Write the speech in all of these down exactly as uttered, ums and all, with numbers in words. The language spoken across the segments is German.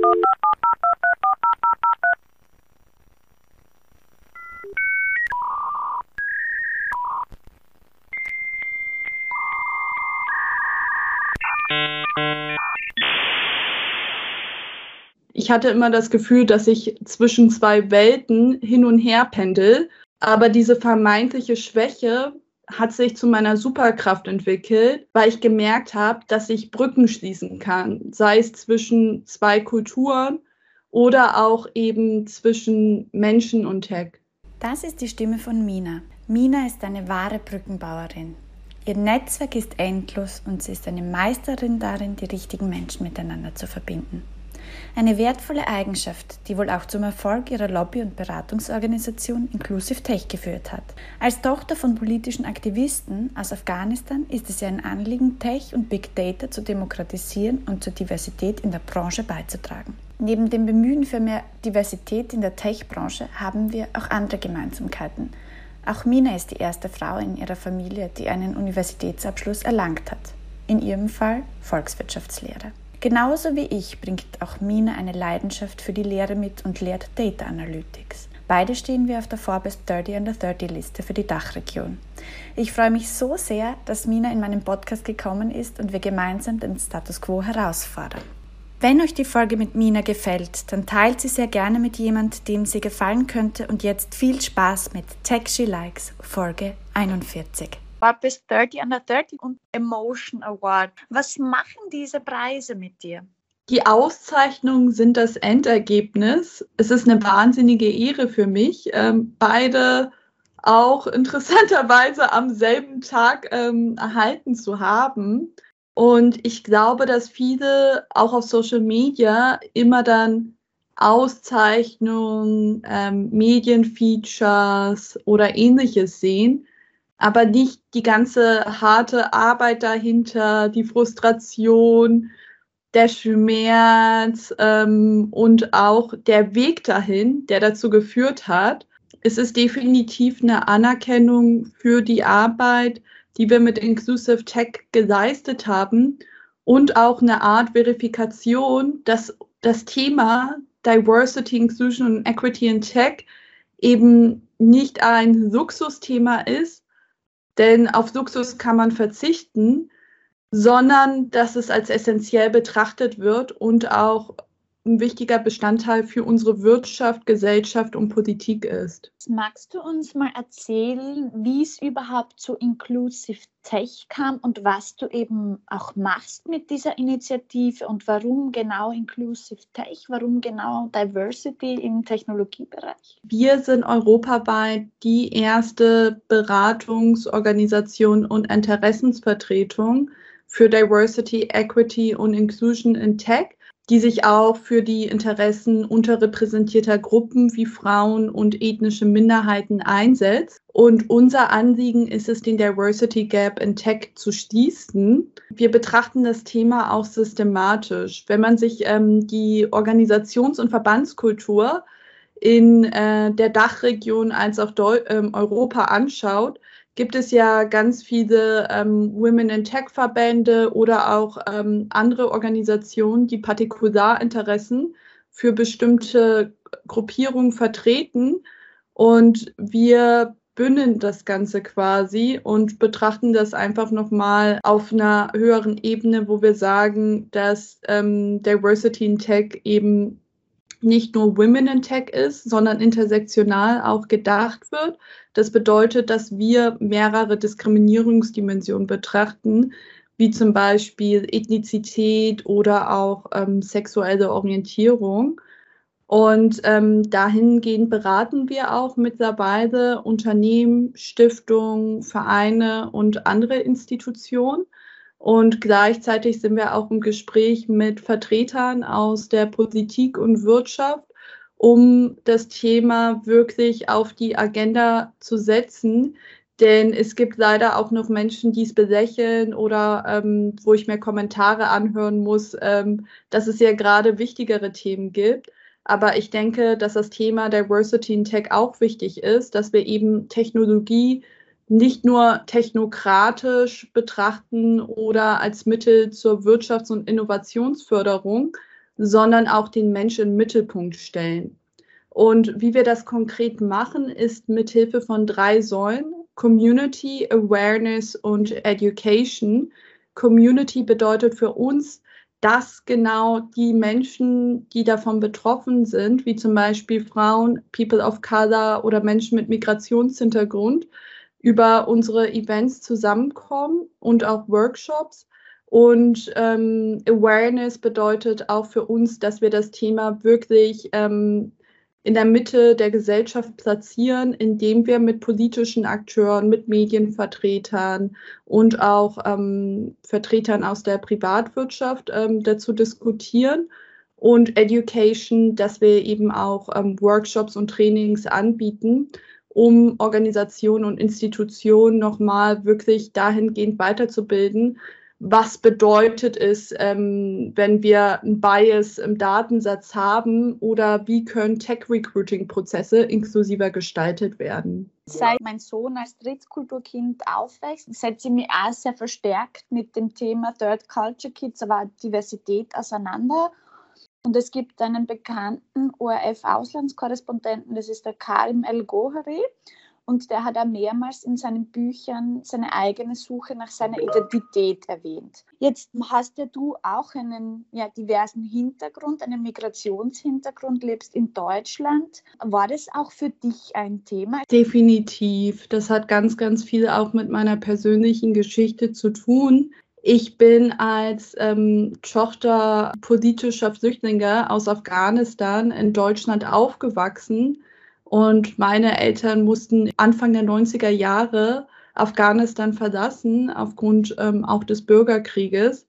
Ich hatte immer das Gefühl, dass ich zwischen zwei Welten hin und her pendel, aber diese vermeintliche Schwäche hat sich zu meiner Superkraft entwickelt, weil ich gemerkt habe, dass ich Brücken schließen kann, sei es zwischen zwei Kulturen oder auch eben zwischen Menschen und Tech. Das ist die Stimme von Mina. Mina ist eine wahre Brückenbauerin. Ihr Netzwerk ist endlos und sie ist eine Meisterin darin, die richtigen Menschen miteinander zu verbinden. Eine wertvolle Eigenschaft, die wohl auch zum Erfolg ihrer Lobby- und Beratungsorganisation Inclusive Tech geführt hat. Als Tochter von politischen Aktivisten aus Afghanistan ist es ihr ein Anliegen, Tech und Big Data zu demokratisieren und zur Diversität in der Branche beizutragen. Neben dem Bemühen für mehr Diversität in der Tech-Branche haben wir auch andere Gemeinsamkeiten. Auch Mina ist die erste Frau in ihrer Familie, die einen Universitätsabschluss erlangt hat. In ihrem Fall Volkswirtschaftslehre. Genauso wie ich bringt auch Mina eine Leidenschaft für die Lehre mit und lehrt Data Analytics. Beide stehen wir auf der Forbes thirty under thirty Liste für die Dachregion. Ich freue mich so sehr, dass Mina in meinen Podcast gekommen ist und wir gemeinsam den Status Quo herausfordern. Wenn euch die Folge mit Mina gefällt, dann teilt sie sehr gerne mit jemand, dem sie gefallen könnte, und jetzt viel Spaß mit Tech She Likes, Folge einundvierzig. Forbes thirty under thirty und Emotion Award. Was machen diese Preise mit dir? Die Auszeichnungen sind das Endergebnis. Es ist eine wahnsinnige Ehre für mich, ähm, beide auch interessanterweise am selben Tag ähm, erhalten zu haben. Und ich glaube, dass viele auch auf Social Media immer dann Auszeichnungen, ähm, Medienfeatures oder Ähnliches sehen, aber nicht die ganze harte Arbeit dahinter, die Frustration, der Schmerz ähm, und auch der Weg dahin, der dazu geführt hat. Es ist definitiv eine Anerkennung für die Arbeit, die wir mit Inclusive Tech geleistet haben, und auch eine Art Verifikation, dass das Thema Diversity, Inclusion und Equity in Tech eben nicht ein Luxusthema ist, denn auf Luxus kann man verzichten, sondern dass es als essentiell betrachtet wird und auch ein wichtiger Bestandteil für unsere Wirtschaft, Gesellschaft und Politik ist. Magst du uns mal erzählen, wie es überhaupt zu Inclusive Tech kam und was du eben auch machst mit dieser Initiative und warum genau Inclusive Tech, warum genau Diversity im Technologiebereich? Wir sind europaweit die erste Beratungsorganisation und Interessensvertretung für Diversity, Equity und Inclusion in Tech, die sich auch für die Interessen unterrepräsentierter Gruppen wie Frauen und ethnische Minderheiten einsetzt. Und unser Anliegen ist es, den Diversity Gap in Tech zu schließen. Wir betrachten das Thema auch systematisch. Wenn man sich ähm, die Organisations- und Verbandskultur in äh, der Dachregion als auch Deu- ähm, Europa anschaut, gibt es ja ganz viele ähm, Women in Tech-Verbände oder auch ähm, andere Organisationen, die Partikularinteressen für bestimmte Gruppierungen vertreten. Und wir bündeln das Ganze quasi und betrachten das einfach nochmal auf einer höheren Ebene, wo wir sagen, dass ähm, Diversity in Tech eben nicht nur Women in Tech ist, sondern intersektional auch gedacht wird. Das bedeutet, dass wir mehrere Diskriminierungsdimensionen betrachten, wie zum Beispiel Ethnizität oder auch ähm, sexuelle Orientierung. Und ähm, dahingehend beraten wir auch mittlerweile Unternehmen, Stiftungen, Vereine und andere Institutionen. Und gleichzeitig sind wir auch im Gespräch mit Vertretern aus der Politik und Wirtschaft, um das Thema wirklich auf die Agenda zu setzen. Denn es gibt leider auch noch Menschen, die es belächeln oder ähm, wo ich mir Kommentare anhören muss, ähm, dass es ja gerade wichtigere Themen gibt. Aber ich denke, dass das Thema Diversity in Tech auch wichtig ist, dass wir eben Technologie nicht nur technokratisch betrachten oder als Mittel zur Wirtschafts- und Innovationsförderung, sondern auch den Menschen im Mittelpunkt stellen. Und wie wir das konkret machen, ist mithilfe von drei Säulen: Community, Awareness und Education. Community bedeutet für uns, dass genau die Menschen, die davon betroffen sind, wie zum Beispiel Frauen, People of Color oder Menschen mit Migrationshintergrund, über unsere Events zusammenkommen und auch Workshops. Und ähm, Awareness bedeutet auch für uns, dass wir das Thema wirklich ähm, in der Mitte der Gesellschaft platzieren, indem wir mit politischen Akteuren, mit Medienvertretern und auch ähm, Vertretern aus der Privatwirtschaft ähm, dazu diskutieren. Und Education, dass wir eben auch ähm, Workshops und Trainings anbieten, um Organisationen und Institutionen nochmal wirklich dahingehend weiterzubilden, was bedeutet es, ähm, wenn wir ein Bias im Datensatz haben, oder wie können Tech-Recruiting-Prozesse inklusiver gestaltet werden. Seit mein Sohn als Drittkulturkind aufwächst, setze ich mich auch sehr verstärkt mit dem Thema Third Culture Kids, aber Diversität auseinander. Und es gibt einen bekannten O R F-Auslandskorrespondenten, das ist der Karim El-Gohari. Und der hat auch mehrmals in seinen Büchern seine eigene Suche nach seiner Identität erwähnt. Jetzt hast ja du auch einen ja, diversen Hintergrund, einen Migrationshintergrund, lebst in Deutschland. War das auch für dich ein Thema? Definitiv. Das hat ganz, ganz viel auch mit meiner persönlichen Geschichte zu tun. Ich bin als ähm, Tochter politischer Flüchtlinge aus Afghanistan in Deutschland aufgewachsen. Und meine Eltern mussten Anfang der neunziger Jahre Afghanistan verlassen, aufgrund ähm, auch des Bürgerkrieges.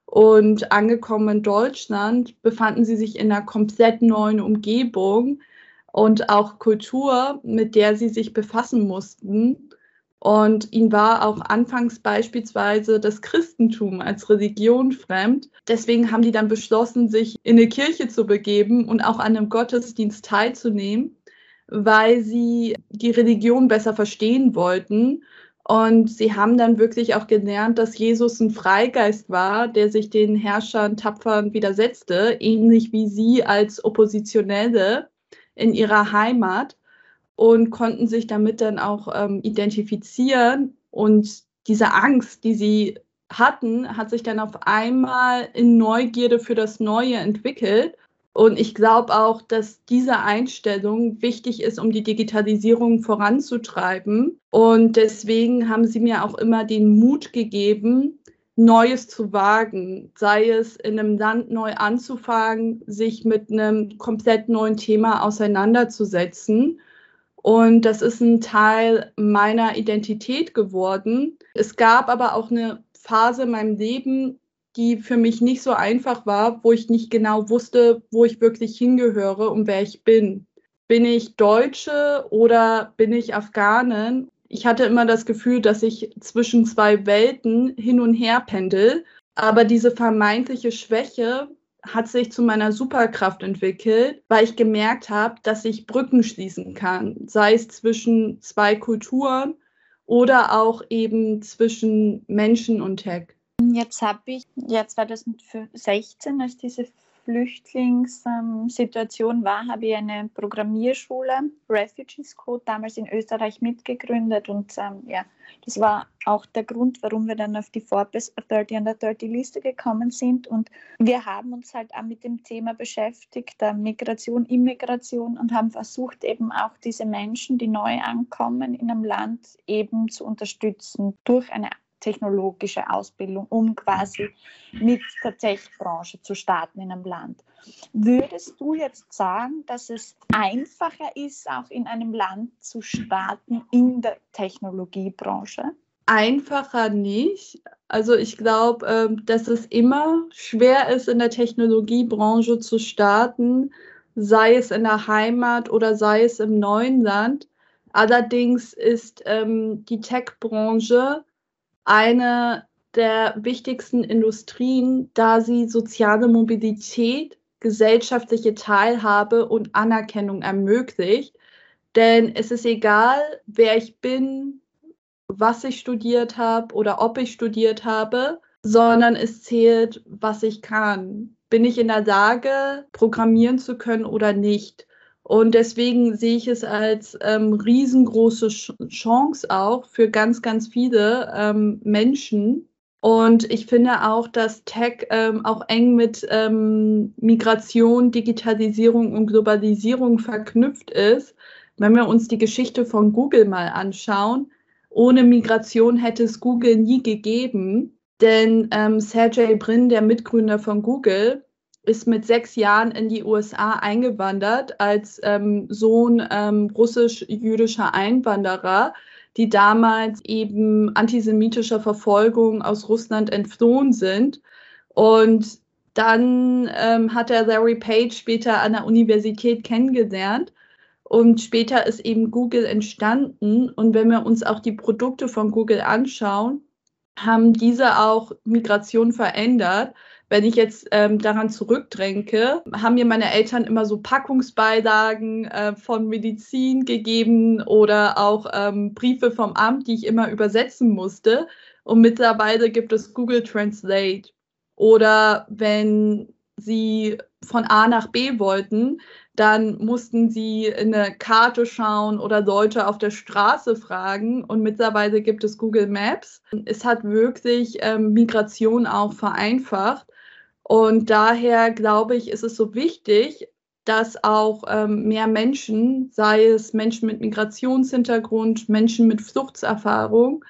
Und angekommen in Deutschland befanden sie sich in einer komplett neuen Umgebung und auch Kultur, mit der sie sich befassen mussten. Und ihnen war auch anfangs beispielsweise das Christentum als Religion fremd. Deswegen haben die dann beschlossen, sich in eine Kirche zu begeben und auch an einem Gottesdienst teilzunehmen, weil sie die Religion besser verstehen wollten. Und sie haben dann wirklich auch gelernt, dass Jesus ein Freigeist war, der sich den Herrschern tapfern widersetzte, ähnlich wie sie als Oppositionelle in ihrer Heimat, und konnten sich damit dann auch ähm, identifizieren. Und diese Angst, die sie hatten, hat sich dann auf einmal in Neugierde für das Neue entwickelt. Und ich glaube auch, dass diese Einstellung wichtig ist, um die Digitalisierung voranzutreiben. Und deswegen haben sie mir auch immer den Mut gegeben, Neues zu wagen, sei es in einem Land neu anzufangen, sich mit einem komplett neuen Thema auseinanderzusetzen. Und das ist ein Teil meiner Identität geworden. Es gab aber auch eine Phase in meinem Leben, die für mich nicht so einfach war, wo ich nicht genau wusste, wo ich wirklich hingehöre und wer ich bin. Bin ich Deutsche oder bin ich Afghanin? Ich hatte immer das Gefühl, dass ich zwischen zwei Welten hin und her pendel. Aber diese vermeintliche Schwäche hat sich zu meiner Superkraft entwickelt, weil ich gemerkt habe, dass ich Brücken schließen kann, sei es zwischen zwei Kulturen oder auch eben zwischen Menschen und Tech. Jetzt habe ich, ja zweitausendsechzehn, als diese Flüchtlingssituation war, habe ich eine Programmierschule, Refugees Code, damals in Österreich mitgegründet. Und ähm, ja, das war auch der Grund, warum wir dann auf die Forbes dreißig Under dreißig Liste gekommen sind. Und wir haben uns halt auch mit dem Thema beschäftigt, der Migration, Immigration, und haben versucht, eben auch diese Menschen, die neu ankommen in einem Land, eben zu unterstützen durch eine technologische Ausbildung, um quasi mit der Tech-Branche zu starten in einem Land. Würdest du jetzt sagen, dass es einfacher ist, auch in einem Land zu starten in der Technologiebranche? Einfacher nicht. Also ich glaube, dass es immer schwer ist, in der Technologiebranche zu starten, sei es in der Heimat oder sei es im neuen Land. Allerdings ist ähm, die Tech-Branche eine der wichtigsten Industrien, da sie soziale Mobilität, gesellschaftliche Teilhabe und Anerkennung ermöglicht. Denn es ist egal, wer ich bin, was ich studiert habe oder ob ich studiert habe, sondern es zählt, was ich kann. bin ich in der Lage, programmieren zu können oder nicht. Und deswegen sehe ich es als ähm, riesengroße Chance auch für ganz, ganz viele ähm, Menschen. Und ich finde auch, dass Tech ähm, auch eng mit ähm, Migration, Digitalisierung und Globalisierung verknüpft ist. Wenn wir uns die Geschichte von Google mal anschauen, ohne Migration hätte es Google nie gegeben. Denn ähm, Sergey Brin, der Mitgründer von Google, ist mit sechs Jahren in die U S A eingewandert als ähm, Sohn ähm, russisch-jüdischer Einwanderer, die damals eben antisemitischer Verfolgung aus Russland entflohen sind. Und dann ähm, hat er Larry Page später an der Universität kennengelernt. Und später ist eben Google entstanden. Und wenn wir uns auch die Produkte von Google anschauen, haben diese auch Migration verändert. Wenn ich jetzt ähm, daran zurückdenke, haben mir meine Eltern immer so Packungsbeilagen äh, von Medizin gegeben oder auch ähm, Briefe vom Amt, die ich immer übersetzen musste. Und mittlerweile gibt es Google Translate. Oder wenn sie von A nach B wollten, dann mussten sie in eine Karte schauen oder Leute auf der Straße fragen. Und mittlerweile gibt es Google Maps. Es hat wirklich ähm, Migration auch vereinfacht. Und daher glaube ich, ist es so wichtig, dass auch ähm, mehr Menschen, sei es Menschen mit Migrationshintergrund, Menschen mit Fluchtserfahrung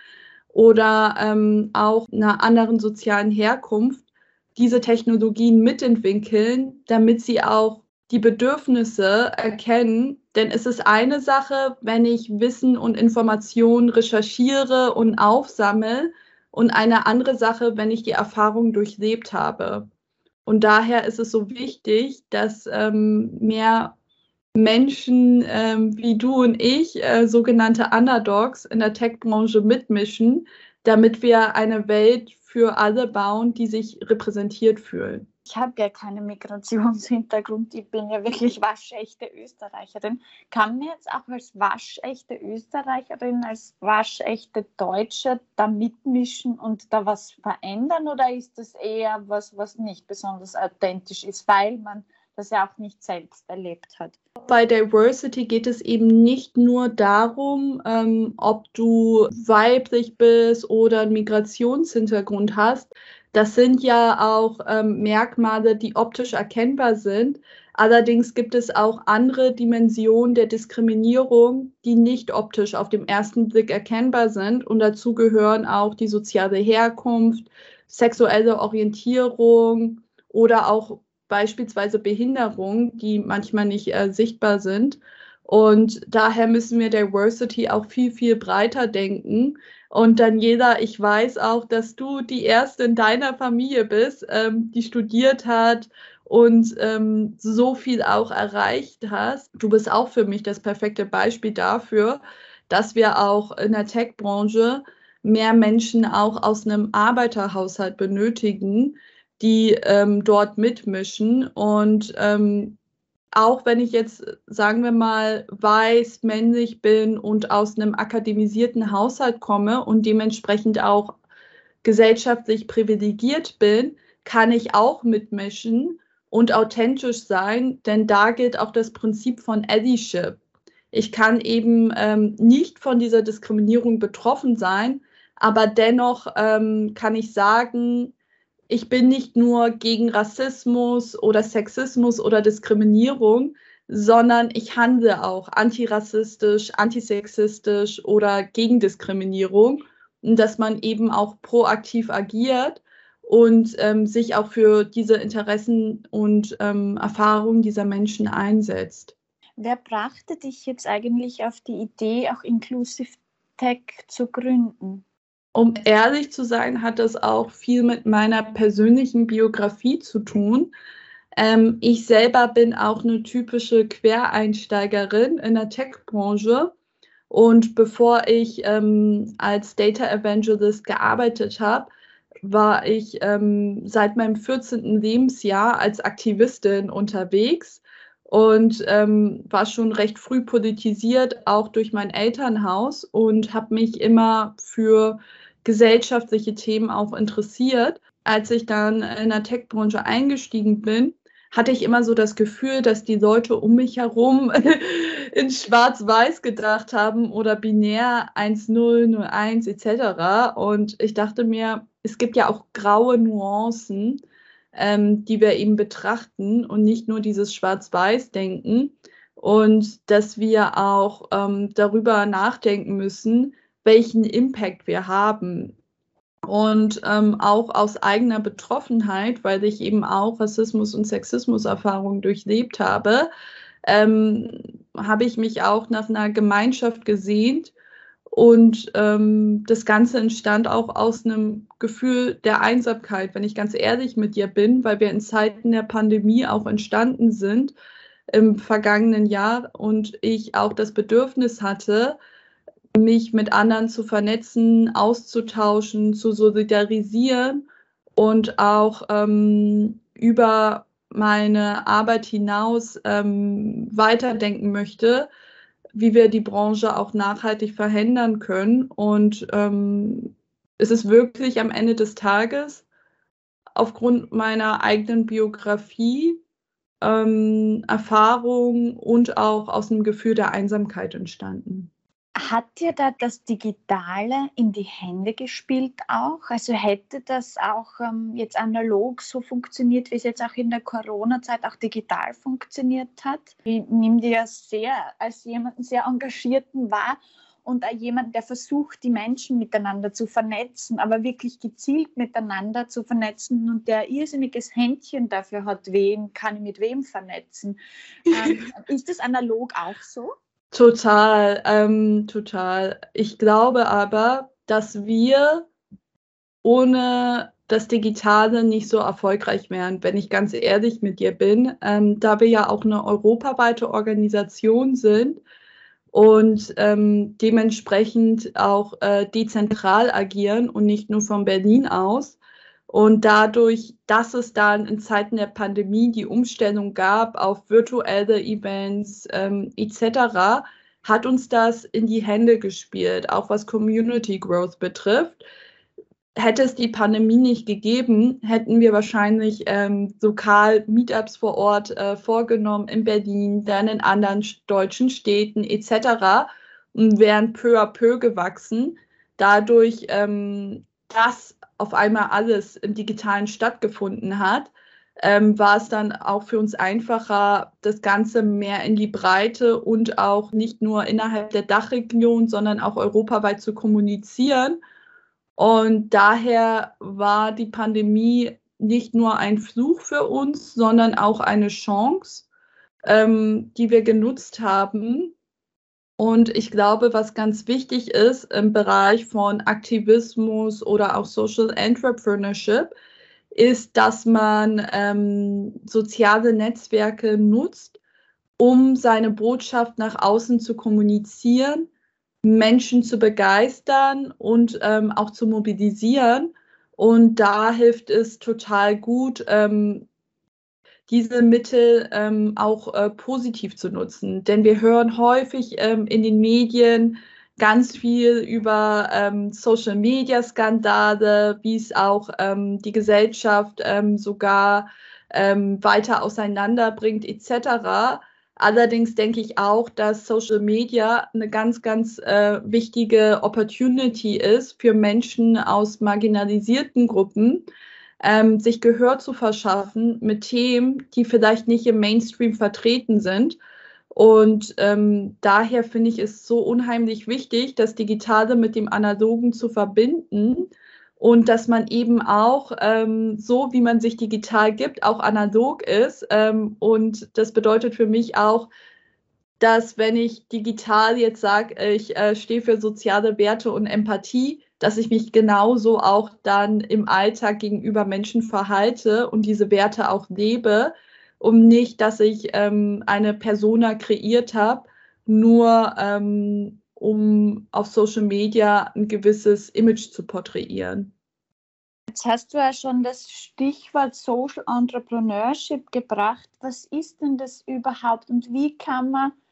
oder ähm, auch einer anderen sozialen Herkunft, diese Technologien mitentwickeln, damit sie auch die Bedürfnisse erkennen. Denn es ist eine Sache, wenn ich Wissen und Informationen recherchiere und aufsammle, und eine andere Sache, wenn ich die Erfahrung durchlebt habe. Und daher ist es so wichtig, dass ähm, mehr Menschen ähm, wie du und ich, äh, sogenannte Underdogs in der Tech-Branche mitmischen, damit wir eine Welt für alle bauen, die sich repräsentiert fühlen. Ich habe ja keinen Migrationshintergrund, ich bin ja wirklich waschechte Österreicherin. Kann man jetzt auch als waschechte Österreicherin, als waschechte Deutsche da mitmischen und da was verändern, oder ist das eher was, was nicht besonders authentisch ist, weil man das ja auch nicht selbst erlebt hat? Bei Diversity geht es eben nicht nur darum, ähm, ob du weiblich bist oder einen Migrationshintergrund hast. Das sind ja auch ähm, Merkmale, die optisch erkennbar sind. Allerdings gibt es auch andere Dimensionen der Diskriminierung, die nicht optisch auf den ersten Blick erkennbar sind. Und dazu gehören auch die soziale Herkunft, sexuelle Orientierung oder auch beispielsweise Behinderung, die manchmal nicht äh, sichtbar sind. Und daher müssen wir Diversity auch viel, viel breiter denken. Und Daniela, ich weiß auch, dass du die Erste in deiner Familie bist, ähm, die studiert hat und ähm, so viel auch erreicht hast. Du bist auch für mich das perfekte Beispiel dafür, dass wir auch in der Tech-Branche mehr Menschen auch aus einem Arbeiterhaushalt benötigen, die ähm, dort mitmischen. Und ähm, auch wenn ich jetzt, sagen wir mal, weiß, männlich bin und aus einem akademisierten Haushalt komme und dementsprechend auch gesellschaftlich privilegiert bin, kann ich auch mitmischen und authentisch sein, denn da gilt auch das Prinzip von Allyship. Ich kann eben ähm, nicht von dieser Diskriminierung betroffen sein, aber dennoch ähm, kann ich sagen, ich bin nicht nur gegen Rassismus oder Sexismus oder Diskriminierung, sondern ich handle auch antirassistisch, antisexistisch oder gegen Diskriminierung, und dass man eben auch proaktiv agiert und ähm, sich auch für diese Interessen und ähm, Erfahrungen dieser Menschen einsetzt. Wer brachte dich jetzt eigentlich auf die Idee, auch Inclusive Tech zu gründen? Um ehrlich zu sein, hat das auch viel mit meiner persönlichen Biografie zu tun. Ähm, ich selber bin auch eine typische Quereinsteigerin in der Tech-Branche. Und bevor ich ähm, als Data Evangelist gearbeitet habe, war ich ähm, seit meinem vierzehnten Lebensjahr als Aktivistin unterwegs und ähm, war schon recht früh politisiert, auch durch mein Elternhaus, und habe mich immer für gesellschaftliche Themen auch interessiert. als ich dann in der Tech-Branche eingestiegen bin, hatte ich immer so das Gefühl, dass die Leute um mich herum in Schwarz-Weiß gedacht haben oder binär eins null, null eins et cetera. Und ich dachte mir, es gibt ja auch graue Nuancen, ähm, die wir eben betrachten und nicht nur dieses Schwarz-Weiß-Denken. Und dass wir auch ähm, darüber nachdenken müssen, welchen Impact wir haben. Und ähm, auch aus eigener Betroffenheit, weil ich eben auch Rassismus- und Sexismus-Erfahrungen durchlebt habe, ähm, habe ich mich auch nach einer Gemeinschaft gesehnt. Und ähm, das Ganze entstand auch aus einem Gefühl der Einsamkeit, wenn ich ganz ehrlich mit dir bin, weil wir in Zeiten der Pandemie auch entstanden sind im vergangenen Jahr und ich auch das Bedürfnis hatte, mich mit anderen zu vernetzen, auszutauschen, zu solidarisieren und auch ähm, über meine Arbeit hinaus ähm, weiterdenken möchte, wie wir die Branche auch nachhaltig verändern können. Und ähm, es ist wirklich am Ende des Tages aufgrund meiner eigenen Biografie, ähm, Erfahrung und auch aus einem Gefühl der Einsamkeit entstanden. Hat dir da das Digitale in die Hände gespielt auch? Also hätte das auch ähm, jetzt analog so funktioniert, wie es jetzt auch in der Corona-Zeit auch digital funktioniert hat? Ich nehme dir ja sehr als jemanden sehr Engagierten wahr und auch jemand, der versucht, die Menschen miteinander zu vernetzen, aber wirklich gezielt miteinander zu vernetzen und der ein irrsinniges Händchen dafür hat, wen kann ich mit wem vernetzen. Ähm, ist das analog auch so? Total, ähm, total. Ich glaube aber, dass wir ohne das Digitale nicht so erfolgreich wären, wenn ich ganz ehrlich mit dir bin, ähm, da wir ja auch eine europaweite Organisation sind und ähm, dementsprechend auch äh, dezentral agieren und nicht nur von Berlin aus. Und dadurch, dass es dann in Zeiten der Pandemie die Umstellung gab auf virtuelle Events ähm, et cetera, hat uns das in die Hände gespielt, auch was Community Growth betrifft. Hätte es die Pandemie nicht gegeben, hätten wir wahrscheinlich ähm, lokal Meetups vor Ort äh, vorgenommen in Berlin, dann in anderen deutschen Städten et cetera und wären peu à peu gewachsen. Dadurch, ähm, dass auf einmal alles im Digitalen stattgefunden hat, ähm, war es dann auch für uns einfacher, das Ganze mehr in die Breite und auch nicht nur innerhalb der Dachregion, sondern auch europaweit zu kommunizieren. Und daher war die Pandemie nicht nur ein Fluch für uns, sondern auch eine Chance, ähm, die wir genutzt haben. Und ich glaube, was ganz wichtig ist im Bereich von Aktivismus oder auch Social Entrepreneurship, ist, dass man ähm, soziale Netzwerke nutzt, um seine Botschaft nach außen zu kommunizieren, Menschen zu begeistern und ähm, auch zu mobilisieren. Und da hilft es total gut, ähm, diese Mittel ähm, auch äh, positiv zu nutzen. Denn wir hören häufig ähm, in den Medien ganz viel über ähm, Social-Media-Skandale, wie es auch ähm, die Gesellschaft ähm, sogar ähm, weiter auseinanderbringt et cetera. Allerdings denke ich auch, dass Social Media eine ganz, ganz äh, wichtige Opportunity ist für Menschen aus marginalisierten Gruppen, ähm, sich Gehör zu verschaffen mit Themen, die vielleicht nicht im Mainstream vertreten sind. Und ähm, daher finde ich es so unheimlich wichtig, das Digitale mit dem Analogen zu verbinden und dass man eben auch ähm, so, wie man sich digital gibt, auch analog ist. Ähm, und das bedeutet für mich auch, dass wenn ich digital jetzt sage, ich äh, stehe für soziale Werte und Empathie, dass ich mich genauso auch dann im Alltag gegenüber Menschen verhalte und diese Werte auch lebe, um nicht, dass ich ähm, eine Persona kreiert habe, nur ähm, um auf Social Media ein gewisses Image zu porträtieren. Jetzt hast du ja schon das Stichwort Social Entrepreneurship gebracht. Was ist denn das überhaupt und wie kann man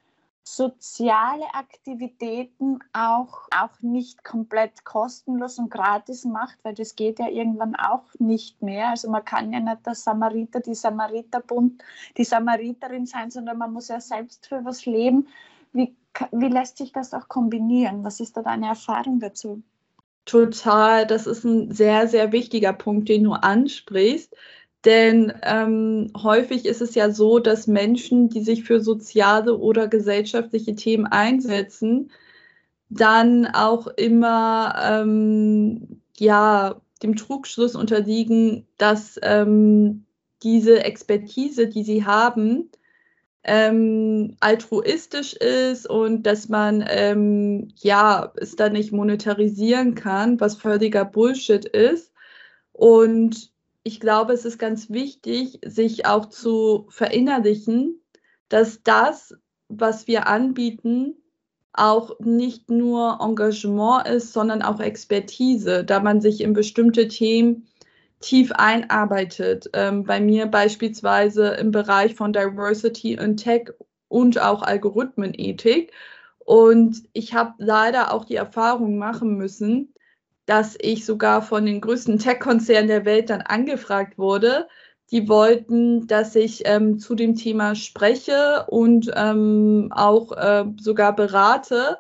soziale Aktivitäten auch, auch nicht komplett kostenlos und gratis macht, weil das geht ja irgendwann auch nicht mehr. Also man kann ja nicht der Samariter, die Samariterbund, die Samariterin sein, sondern man muss ja selbst für was leben. Wie, wie lässt sich das auch kombinieren? Was ist da deine Erfahrung dazu? Total, das ist ein sehr, sehr wichtiger Punkt, den du ansprichst. Denn ähm, häufig ist es ja so, dass Menschen, die sich für soziale oder gesellschaftliche Themen einsetzen, dann auch immer ähm, ja, dem Trugschluss unterliegen, dass ähm, diese Expertise, die sie haben, ähm, altruistisch ist und dass man ähm, ja, es dann nicht monetarisieren kann, was völliger Bullshit ist. Und ich glaube, es ist ganz wichtig, sich auch zu verinnerlichen, dass das, was wir anbieten, auch nicht nur Engagement ist, sondern auch Expertise, da man sich in bestimmte Themen tief einarbeitet. Ähm, bei mir beispielsweise im Bereich von Diversity in Tech und auch Algorithmenethik. Und ich habe leider auch die Erfahrung machen müssen, dass ich sogar von den größten Tech-Konzernen der Welt dann angefragt wurde. Die wollten, dass ich ähm, zu dem Thema spreche und ähm, auch äh, sogar berate,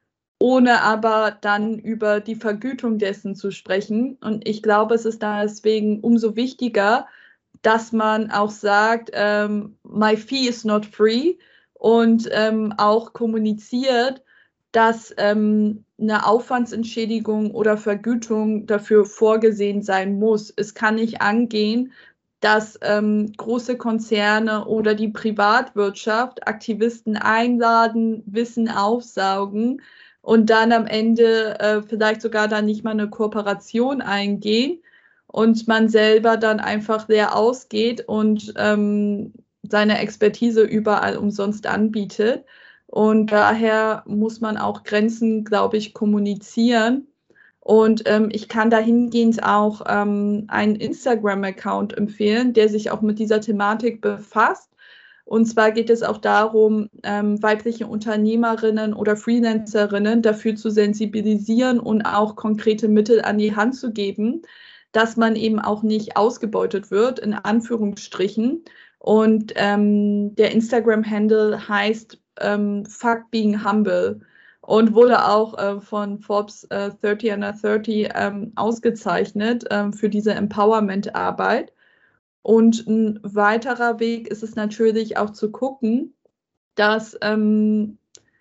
ohne aber dann über die Vergütung dessen zu sprechen. Und ich glaube, es ist da deswegen umso wichtiger, dass man auch sagt, ähm, my fee is not free und ähm, auch kommuniziert, dass ähm, eine Aufwandsentschädigung oder Vergütung dafür vorgesehen sein muss. Es kann nicht angehen, dass ähm, große Konzerne oder die Privatwirtschaft Aktivisten einladen, Wissen aufsaugen und dann am Ende äh, vielleicht sogar dann nicht mal eine Kooperation eingehen und man selber dann einfach leer ausgeht und ähm, seine Expertise überall umsonst anbietet. Und daher muss man auch Grenzen, glaube ich, kommunizieren. Und ähm, ich kann dahingehend auch ähm, einen Instagram-Account empfehlen, der sich auch mit dieser Thematik befasst. Und zwar geht es auch darum, ähm, weibliche Unternehmerinnen oder Freelancerinnen dafür zu sensibilisieren und auch konkrete Mittel an die Hand zu geben, dass man eben auch nicht ausgebeutet wird, in Anführungsstrichen. Und ähm, der Instagram-Handle heißt ähm, Fuck Being Humble und wurde auch äh, von Forbes äh, dreißig under dreißig ähm, ausgezeichnet ähm, für diese Empowerment-Arbeit. Und ein weiterer Weg ist es natürlich auch zu gucken, dass ähm,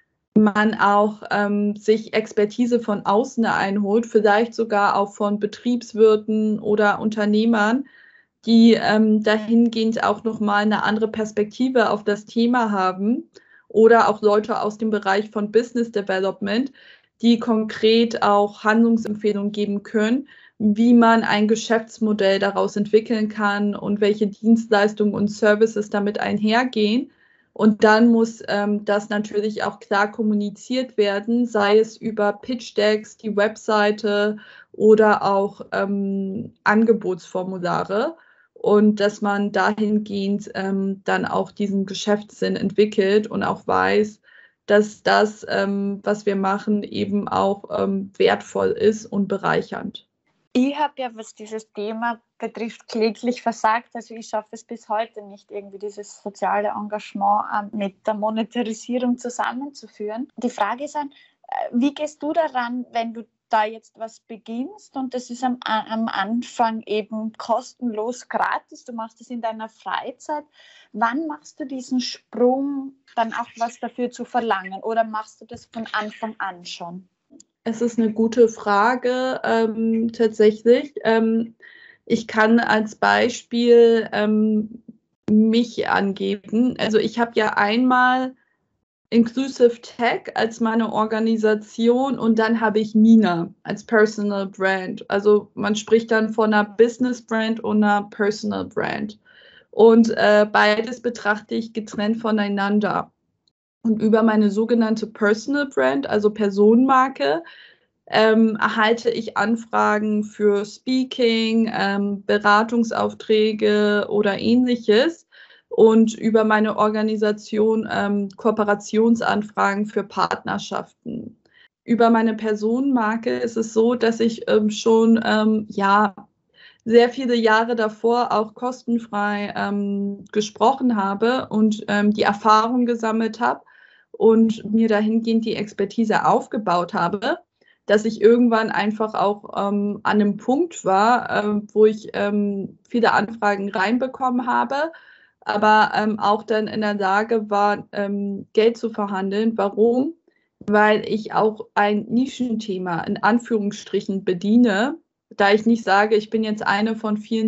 man auch ähm, sich Expertise von außen einholt, vielleicht sogar auch von Betriebswirten oder Unternehmern, die ähm, dahingehend auch nochmal eine andere Perspektive auf das Thema haben oder auch Leute aus dem Bereich von Business Development, die konkret auch Handlungsempfehlungen geben können, wie man ein Geschäftsmodell daraus entwickeln kann und welche Dienstleistungen und Services damit einhergehen. Und dann muss ähm, das natürlich auch klar kommuniziert werden, sei es über Pitch Decks, die Webseite oder auch ähm, Angebotsformulare. Und dass man dahingehend ähm, dann auch diesen Geschäftssinn entwickelt und auch weiß, dass das, ähm, was wir machen, eben auch ähm, wertvoll ist und bereichernd. Ich habe ja, was dieses Thema betrifft, kläglich versagt. Also ich schaffe es bis heute nicht, irgendwie dieses soziale Engagement mit der Monetarisierung zusammenzuführen. Die Frage ist dann, wie gehst du daran, wenn du da jetzt was beginnst und das ist am, am Anfang eben kostenlos, gratis, du machst es in deiner Freizeit. Wann machst du diesen Sprung, dann auch was dafür zu verlangen oder machst du das von Anfang an schon? Es ist eine gute Frage, ähm, tatsächlich. Ähm, ich kann als Beispiel ähm, mich angeben. Also ich habe ja einmal Inclusive Tech als meine Organisation und dann habe ich Mina als Personal Brand. Also man spricht dann von einer Business Brand und einer Personal Brand. Und äh, beides betrachte ich getrennt voneinander. Und über meine sogenannte Personal Brand, also Personenmarke, ähm, erhalte ich Anfragen für Speaking, ähm, Beratungsaufträge oder ähnliches. und über meine Organisation ähm, Kooperationsanfragen für Partnerschaften. Über meine Personenmarke ist es so, dass ich ähm, schon ähm, ja, sehr viele Jahre davor auch kostenfrei ähm, gesprochen habe und ähm, die Erfahrung gesammelt habe und mir dahingehend die Expertise aufgebaut habe, dass ich irgendwann einfach auch ähm, an einem Punkt war, äh, wo ich ähm, viele Anfragen reinbekommen habe, aber ähm, auch dann in der Lage war, ähm, Geld zu verhandeln. Warum? Weil ich auch ein Nischenthema in Anführungsstrichen bediene, da ich nicht sage, ich bin jetzt eine von vielen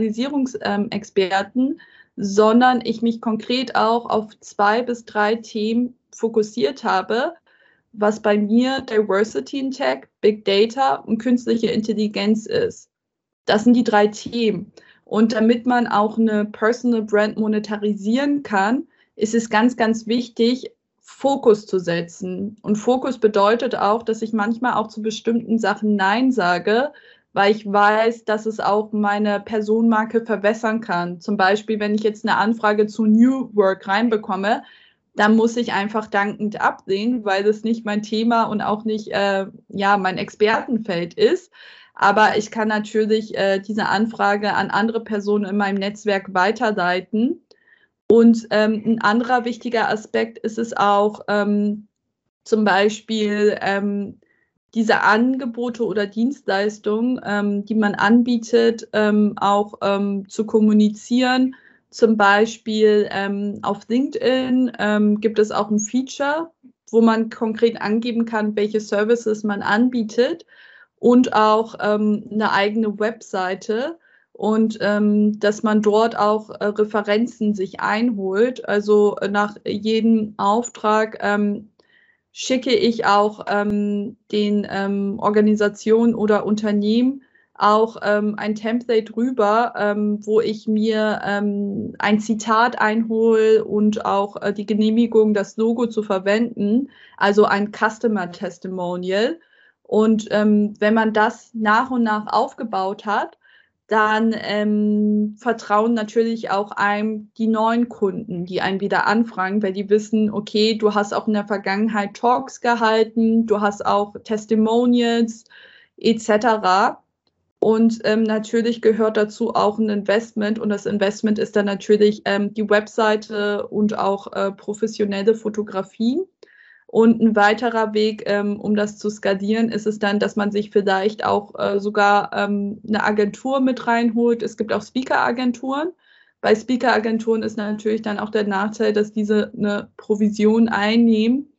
Digitalisierungsexperten, sondern ich mich konkret auch auf zwei bis drei Themen fokussiert habe, was bei mir Diversity in Tech, Big Data und künstliche Intelligenz ist. Das sind die drei Themen. Und damit man auch eine Personal Brand monetarisieren kann, ist es ganz, ganz wichtig, Fokus zu setzen. Und Fokus bedeutet auch, dass ich manchmal auch zu bestimmten Sachen Nein sage, weil ich weiß, dass es auch meine Personenmarke verwässern kann. Zum Beispiel, wenn ich jetzt eine Anfrage zu New Work reinbekomme, dann muss ich einfach dankend ablehnen, weil das nicht mein Thema und auch nicht äh, ja, mein Expertenfeld ist. Aber ich kann natürlich äh, diese Anfrage an andere Personen in meinem Netzwerk weiterleiten. Und ähm, ein anderer wichtiger Aspekt ist es auch, ähm, zum Beispiel ähm, diese Angebote oder Dienstleistungen, ähm, die man anbietet, ähm, auch ähm, zu kommunizieren. Zum Beispiel ähm, auf LinkedIn ähm, gibt es auch ein Feature, wo man konkret angeben kann, welche Services man anbietet und auch ähm, eine eigene Webseite und ähm, dass man dort auch äh, Referenzen sich einholt. Also äh, nach jedem Auftrag ähm, schicke ich auch ähm, den ähm, Organisationen oder Unternehmen auch ähm, ein Template rüber, ähm, wo ich mir ähm, ein Zitat einhole und auch äh, die Genehmigung, das Logo zu verwenden, also ein Customer Testimonial. Und ähm, wenn man das nach und nach aufgebaut hat, dann ähm, vertrauen natürlich auch einem die neuen Kunden, die einen wieder anfragen, weil die wissen, okay, du hast auch in der Vergangenheit Talks gehalten, du hast auch Testimonials et cetera. Und ähm, natürlich gehört dazu auch ein Investment und das Investment ist dann natürlich ähm, die Webseite und auch äh, professionelle Fotografien. Und ein weiterer Weg, ähm, um das zu skalieren, ist es dann, dass man sich vielleicht auch äh, sogar ähm, eine Agentur mit reinholt. Es gibt auch Speaker-Agenturen. Bei Speaker-Agenturen ist natürlich dann auch der Nachteil, dass diese eine Provision einnehmen.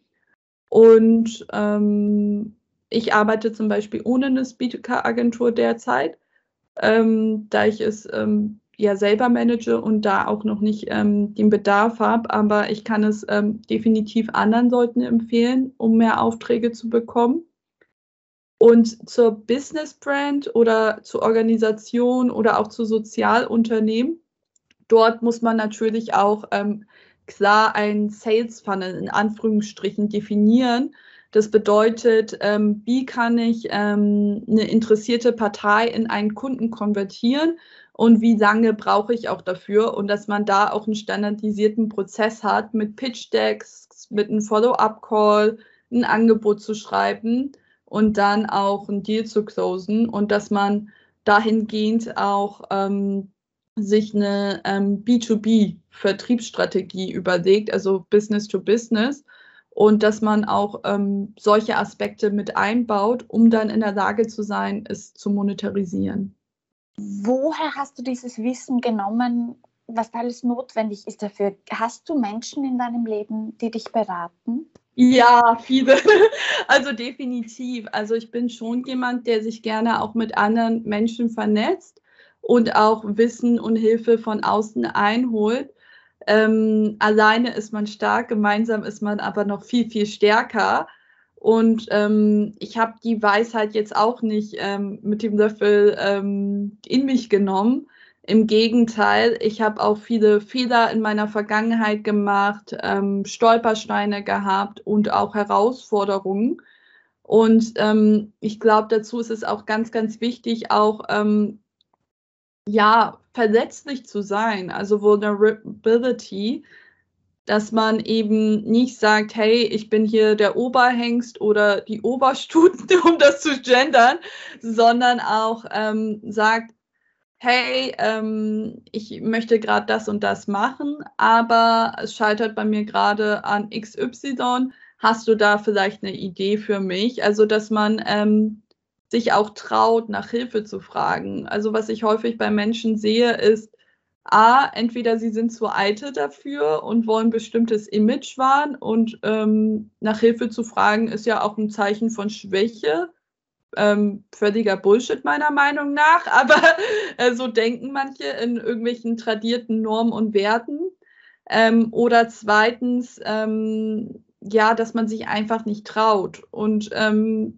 Und ähm, ich arbeite zum Beispiel ohne eine Speaker-Agentur derzeit, ähm, da ich es ähm, ja selber manage und da auch noch nicht ähm, den Bedarf habe, aber ich kann es ähm, definitiv anderen Leuten empfehlen, um mehr Aufträge zu bekommen. Und zur Business Brand oder zur Organisation oder auch zu Sozialunternehmen, dort muss man natürlich auch ähm, klar einen Sales Funnel in Anführungsstrichen definieren. Das bedeutet, ähm, wie kann ich ähm, eine interessierte Partei in einen Kunden konvertieren und wie lange brauche ich auch dafür und dass man da auch einen standardisierten Prozess hat mit Pitch Decks, mit einem Follow-up-Call, ein Angebot zu schreiben und dann auch einen Deal zu closen und dass man dahingehend auch ähm, sich eine ähm, B zwei B-Vertriebsstrategie überlegt, also Business to Business, und dass man auch ähm, solche Aspekte mit einbaut, um dann in der Lage zu sein, es zu monetarisieren. Woher hast du dieses Wissen genommen, was alles notwendig ist dafür? Hast du Menschen in deinem Leben, die dich beraten? Ja, viele. Also definitiv. Also ich bin schon jemand, der sich gerne auch mit anderen Menschen vernetzt und auch Wissen und Hilfe von außen einholt. Ähm, alleine ist man stark, gemeinsam ist man aber noch viel, viel stärker. Und ähm, ich habe die Weisheit jetzt auch nicht ähm, mit dem Löffel ähm, in mich genommen. Im Gegenteil, ich habe auch viele Fehler in meiner Vergangenheit gemacht, ähm, Stolpersteine gehabt und auch Herausforderungen. Und ähm, ich glaube, dazu ist es auch ganz, ganz wichtig, auch ähm, ja, verletzlich zu sein, also Vulnerability, dass man eben nicht sagt, hey, ich bin hier der Oberhengst oder die Oberstute, um das zu gendern, sondern auch ähm, sagt, hey, ähm, ich möchte gerade das und das machen, aber es scheitert bei mir gerade an X Y. Hast du da vielleicht eine Idee für mich? Also, dass man ähm, sich auch traut, nach Hilfe zu fragen. Also, was ich häufig bei Menschen sehe, ist, A, entweder sie sind zu eitel dafür und wollen bestimmtes Image wahren und ähm, nach Hilfe zu fragen ist ja auch ein Zeichen von Schwäche. Ähm, völliger Bullshit meiner Meinung nach, aber äh, so denken manche in irgendwelchen tradierten Normen und Werten. Ähm, oder zweitens, ähm, ja, dass man sich einfach nicht traut. Und ähm,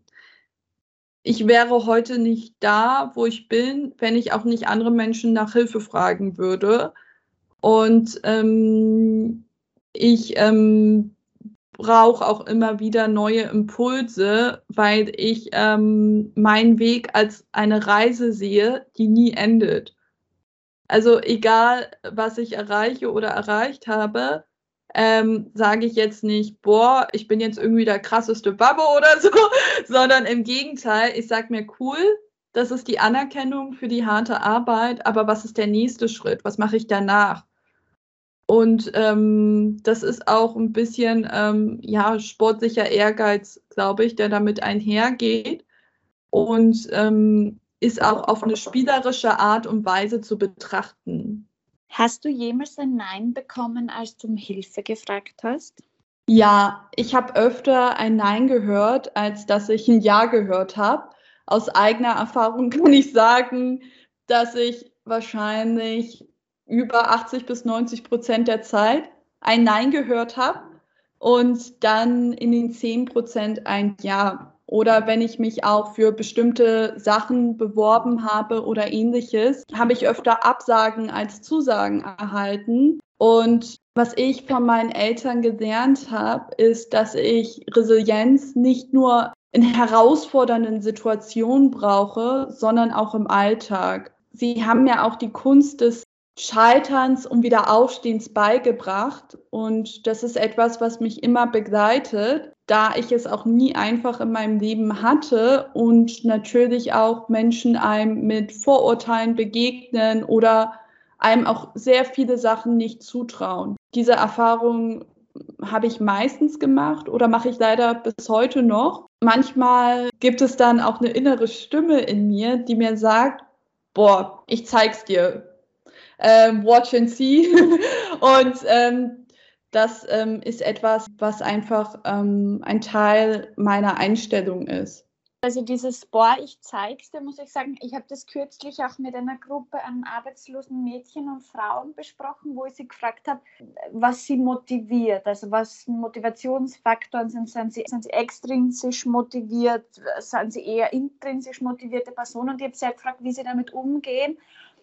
ich wäre heute nicht da, wo ich bin, wenn ich auch nicht andere Menschen nach Hilfe fragen würde. Und ähm, ich ähm, brauche auch immer wieder neue Impulse, weil ich ähm, meinen Weg als eine Reise sehe, die nie endet. Also egal, was ich erreiche oder erreicht habe, ähm, sage ich jetzt nicht, boah, ich bin jetzt irgendwie der krasseste Babbe oder so, sondern im Gegenteil, ich sage mir, cool, das ist die Anerkennung für die harte Arbeit, aber was ist der nächste Schritt? Was mache ich danach? Und ähm, das ist auch ein bisschen ähm, ja, sportlicher Ehrgeiz, glaube ich, der damit einhergeht und ähm, ist auch auf eine spielerische Art und Weise zu betrachten. Hast du jemals ein Nein bekommen, als du um Hilfe gefragt hast? Ja, ich habe öfter ein Nein gehört, als dass ich ein Ja gehört habe. Aus eigener Erfahrung kann ich sagen, dass ich wahrscheinlich über achtzig bis neunzig Prozent der Zeit ein Nein gehört habe und dann in den zehn Prozent ein Ja. Oder wenn ich mich auch für bestimmte Sachen beworben habe oder ähnliches, habe ich öfter Absagen als Zusagen erhalten. Und was ich von meinen Eltern gelernt habe, ist, dass ich Resilienz nicht nur in herausfordernden Situationen brauche, sondern auch im Alltag. Sie haben mir auch die Kunst des Scheiterns und Wiederaufstehens beigebracht. Und das ist etwas, was mich immer begleitet, da ich es auch nie einfach in meinem Leben hatte und natürlich auch Menschen einem mit Vorurteilen begegnen oder einem auch sehr viele Sachen nicht zutrauen. Diese Erfahrung habe ich meistens gemacht oder mache ich leider bis heute noch. Manchmal gibt es dann auch eine innere Stimme in mir, die mir sagt, boah, ich zeig's dir. Ähm, watch and see. Und ähm, das ähm, ist etwas, was einfach ähm, ein Teil meiner Einstellung ist. Also dieses, boah, ich zeig's dir, muss ich sagen, ich habe das kürzlich auch mit einer Gruppe an arbeitslosen Mädchen und Frauen besprochen, wo ich sie gefragt habe, was sie motiviert, also was Motivationsfaktoren sind. Sind sie, sind sie extrinsisch motiviert, sind sie eher intrinsisch motivierte Personen? Und ich habe sie halt gefragt, wie sie damit umgehen,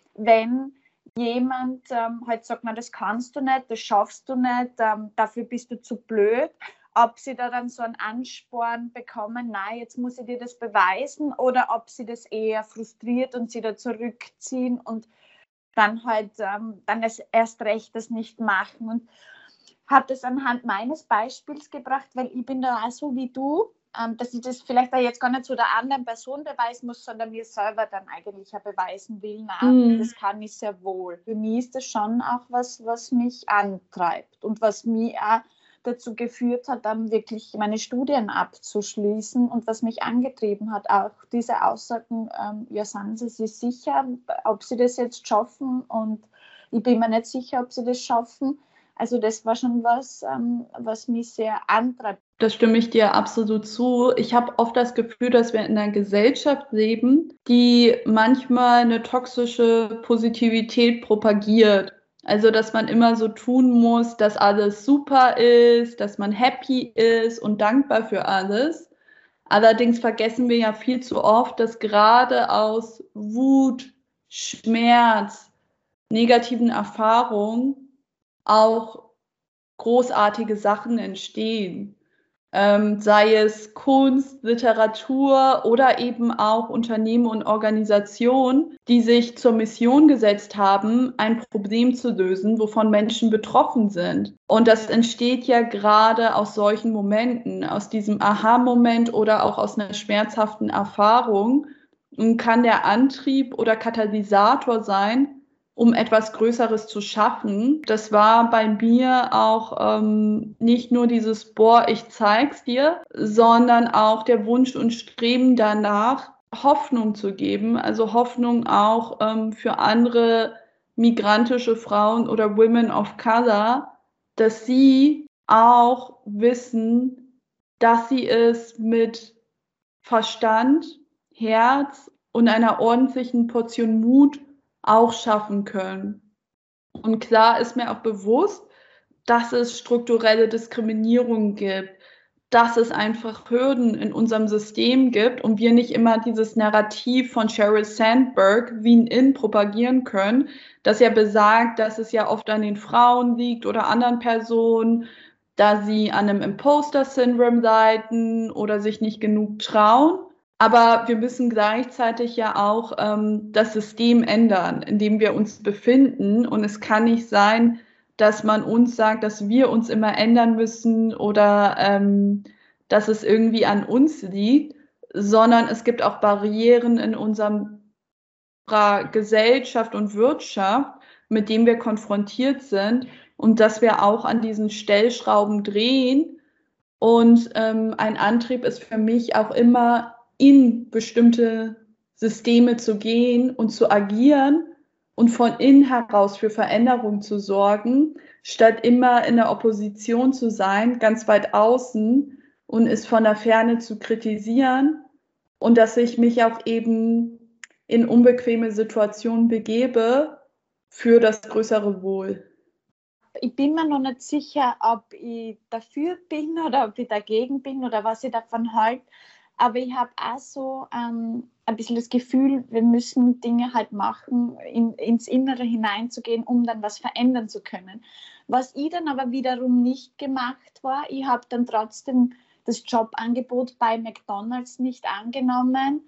wenn jemand ähm, halt sagt, na, das kannst du nicht, das schaffst du nicht, ähm, dafür bist du zu blöd. Ob sie da dann so einen Ansporn bekommen, nein, jetzt muss ich dir das beweisen, oder ob sie das eher frustriert und sie da zurückziehen und dann halt ähm, dann erst recht das nicht machen. Und habe das anhand meines Beispiels gebracht, weil ich bin da auch so wie du, ähm, dass ich das vielleicht auch jetzt gar nicht so der anderen Person beweisen muss, sondern mir selber dann eigentlich ja beweisen will, na, mm. das kann ich sehr wohl. Für mich ist das schon auch was, was mich antreibt und was mich auch dazu geführt hat, dann wirklich meine Studien abzuschließen und was mich angetrieben hat, auch diese Aussagen, ähm, ja, sind Sie sich sicher, ob Sie das jetzt schaffen, und ich bin mir nicht sicher, ob Sie das schaffen. Also das war schon was, ähm, was mich sehr antreibt. Da stimme ich dir absolut zu. Ich habe oft das Gefühl, dass wir in einer Gesellschaft leben, die manchmal eine toxische Positivität propagiert. Also, dass man immer so tun muss, dass alles super ist, dass man happy ist und dankbar für alles. Allerdings vergessen wir ja viel zu oft, dass gerade aus Wut, Schmerz, negativen Erfahrungen auch großartige Sachen entstehen. Ähm, sei es Kunst, Literatur oder eben auch Unternehmen und Organisationen, die sich zur Mission gesetzt haben, ein Problem zu lösen, wovon Menschen betroffen sind. Und das entsteht ja gerade aus solchen Momenten, aus diesem Aha-Moment oder auch aus einer schmerzhaften Erfahrung und kann der Antrieb oder Katalysator sein, um etwas Größeres zu schaffen. Das war bei mir auch ähm, nicht nur dieses Boah, ich zeig's dir, sondern auch der Wunsch und Streben danach, Hoffnung zu geben. Also Hoffnung auch ähm, für andere migrantische Frauen oder Women of Color, dass sie auch wissen, dass sie es mit Verstand, Herz und einer ordentlichen Portion Mut auch schaffen können. Und klar ist mir auch bewusst, dass es strukturelle Diskriminierung gibt, dass es einfach Hürden in unserem System gibt und wir nicht immer dieses Narrativ von Sheryl Sandberg Wien In propagieren können, das ja besagt, dass es ja oft an den Frauen liegt oder anderen Personen, da sie an einem Imposter-Syndrom leiden oder sich nicht genug trauen. Aber wir müssen gleichzeitig ja auch ähm, das System ändern, in dem wir uns befinden. Und es kann nicht sein, dass man uns sagt, dass wir uns immer ändern müssen oder ähm, dass es irgendwie an uns liegt, sondern es gibt auch Barrieren in unserer Gesellschaft und Wirtschaft, mit denen wir konfrontiert sind und dass wir auch an diesen Stellschrauben drehen. Und ähm, ein Antrieb ist für mich auch immer, in bestimmte Systeme zu gehen und zu agieren und von innen heraus für Veränderung zu sorgen, statt immer in der Opposition zu sein, ganz weit außen und es von der Ferne zu kritisieren und dass ich mich auch eben in unbequeme Situationen begebe für das größere Wohl. Ich bin mir noch nicht sicher, ob ich dafür bin oder ob ich dagegen bin oder was ich davon halte. Aber ich habe auch so ähm, ein bisschen das Gefühl, wir müssen Dinge halt machen, in, ins Innere hineinzugehen, um dann was verändern zu können. Was ich dann aber wiederum nicht gemacht war, ich habe dann trotzdem das Jobangebot bei McDonald's nicht angenommen,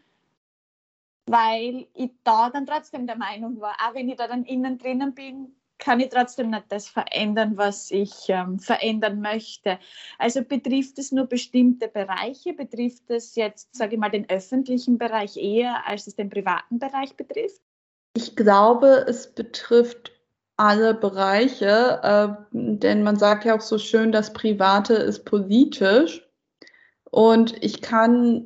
weil ich da dann trotzdem der Meinung war, auch wenn ich da dann innen drinnen bin, kann ich trotzdem nicht das verändern, was ich ähm, verändern möchte. Also betrifft es nur bestimmte Bereiche? Betrifft es jetzt, sage ich mal, den öffentlichen Bereich eher, als es den privaten Bereich betrifft? Ich glaube, es betrifft alle Bereiche, äh, denn man sagt ja auch so schön, das Private ist politisch. Und ich kann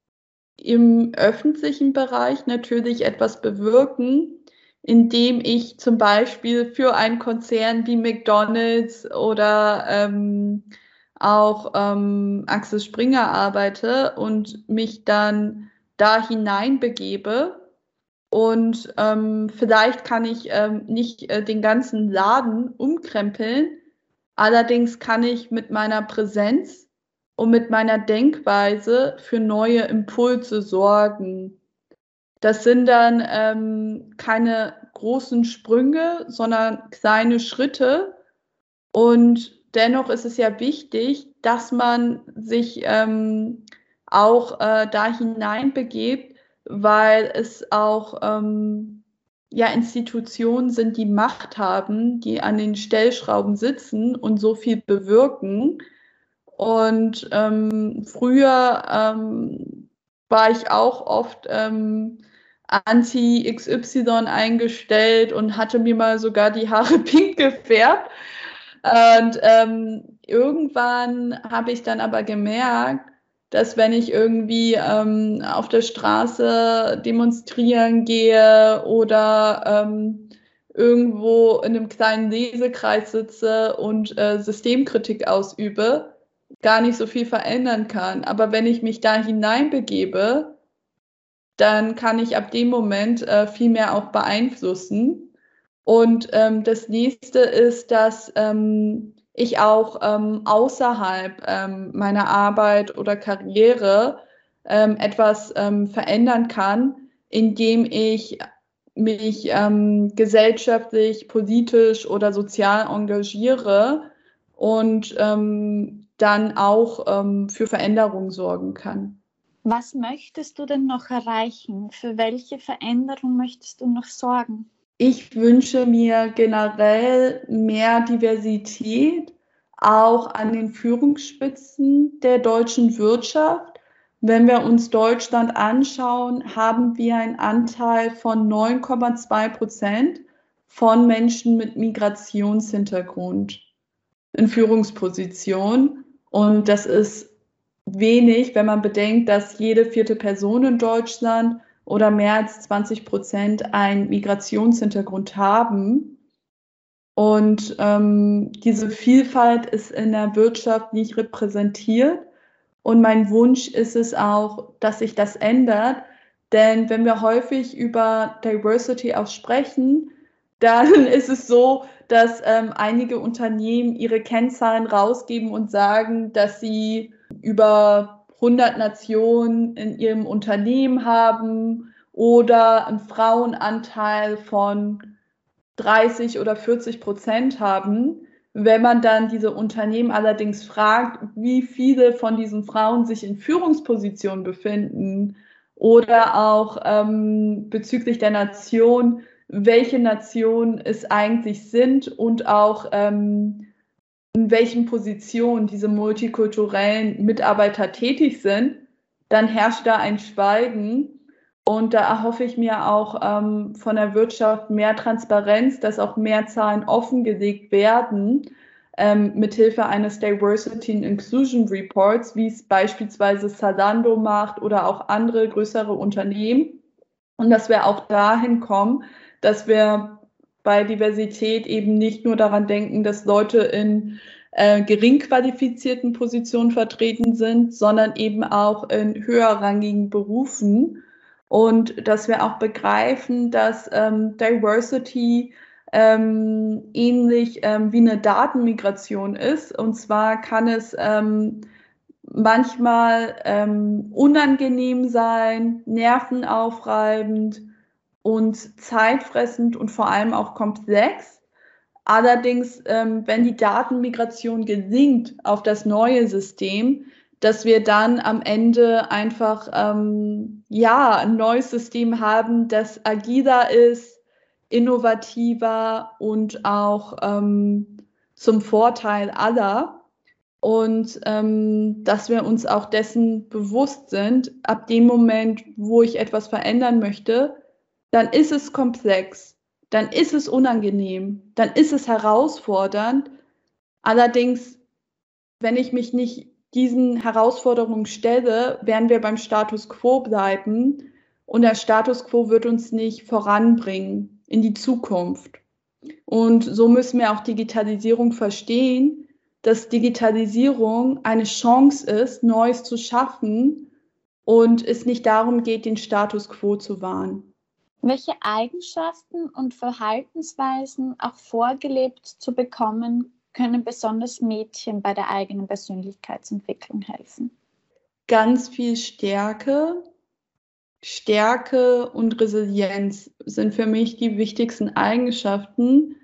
im öffentlichen Bereich natürlich etwas bewirken, indem ich zum Beispiel für einen Konzern wie McDonald's oder ähm, auch ähm, Axel Springer arbeite und mich dann da hineinbegebe. Und ähm, vielleicht kann ich ähm, nicht äh, den ganzen Laden umkrempeln, allerdings kann ich mit meiner Präsenz und mit meiner Denkweise für neue Impulse sorgen. Das sind dann ähm, keine großen Sprünge, sondern kleine Schritte. Und dennoch ist es ja wichtig, dass man sich ähm, auch äh, da hineinbegebt, weil es auch ähm, ja, Institutionen sind, die Macht haben, die an den Stellschrauben sitzen und so viel bewirken. Und ähm, früher ähm, war ich auch oft ähm, anti-X Y eingestellt und hatte mir mal sogar die Haare pink gefärbt. Und ähm, irgendwann habe ich dann aber gemerkt, dass wenn ich irgendwie ähm, auf der Straße demonstrieren gehe oder ähm, irgendwo in einem kleinen Lesekreis sitze und äh, Systemkritik ausübe, gar nicht so viel verändern kann. Aber wenn ich mich da hineinbegebe, dann kann ich ab dem Moment äh, viel mehr auch beeinflussen. Und ähm, das nächste ist, dass ähm, ich auch ähm, außerhalb ähm, meiner Arbeit oder Karriere ähm, etwas ähm, verändern kann, indem ich mich ähm, gesellschaftlich, politisch oder sozial engagiere und ähm, dann auch ähm, für Veränderung sorgen kann. Was möchtest du denn noch erreichen? Für welche Veränderung möchtest du noch sorgen? Ich wünsche mir generell mehr Diversität, auch an den Führungsspitzen der deutschen Wirtschaft. Wenn wir uns Deutschland anschauen, haben wir einen Anteil von neun Komma zwei Prozent von Menschen mit Migrationshintergrund in Führungspositionen. Und das ist wenig, wenn man bedenkt, dass jede vierte Person in Deutschland oder mehr als zwanzig Prozent einen Migrationshintergrund haben. Und ähm, diese Vielfalt ist in der Wirtschaft nicht repräsentiert. Und mein Wunsch ist es auch, dass sich das ändert. Denn wenn wir häufig über Diversity auch sprechen, dann ist es so, dass ähm, einige Unternehmen ihre Kennzahlen rausgeben und sagen, dass sie über hundert Nationen in ihrem Unternehmen haben oder einen Frauenanteil von dreißig oder vierzig Prozent haben. Wenn man dann diese Unternehmen allerdings fragt, wie viele von diesen Frauen sich in Führungspositionen befinden oder auch ähm, bezüglich der Nation, welche Nationen es eigentlich sind und auch ähm, in welchen Positionen diese multikulturellen Mitarbeiter tätig sind, dann herrscht da ein Schweigen. Und da erhoffe ich mir auch ähm, von der Wirtschaft mehr Transparenz, dass auch mehr Zahlen offengelegt werden, ähm, mithilfe eines Diversity and Inclusion Reports, wie es beispielsweise Zalando macht oder auch andere größere Unternehmen. Und dass wir auch dahin kommen, dass wir bei Diversität eben nicht nur daran denken, dass Leute in äh, gering qualifizierten Positionen vertreten sind, sondern eben auch in höherrangigen Berufen. Und dass wir auch begreifen, dass ähm, Diversity ähm, ähnlich ähm, wie eine Datenmigration ist. Und zwar kann es ähm, manchmal ähm, unangenehm sein, nervenaufreibend und zeitfressend und vor allem auch komplex. Allerdings, ähm, wenn die Datenmigration gelingt auf das neue System, dass wir dann am Ende einfach ähm, ja, ein neues System haben, das agiler ist, innovativer und auch ähm, zum Vorteil aller. Und ähm, dass wir uns auch dessen bewusst sind, ab dem Moment, wo ich etwas verändern möchte, dann ist es komplex, dann ist es unangenehm, dann ist es herausfordernd. Allerdings, wenn ich mich nicht diesen Herausforderungen stelle, werden wir beim Status quo bleiben und der Status quo wird uns nicht voranbringen in die Zukunft. Und so müssen wir auch Digitalisierung verstehen, dass Digitalisierung eine Chance ist, Neues zu schaffen und es nicht darum geht, den Status quo zu wahren. Welche Eigenschaften und Verhaltensweisen auch vorgelebt zu bekommen, können besonders Mädchen bei der eigenen Persönlichkeitsentwicklung helfen? Ganz viel Stärke. Stärke und Resilienz sind für mich die wichtigsten Eigenschaften,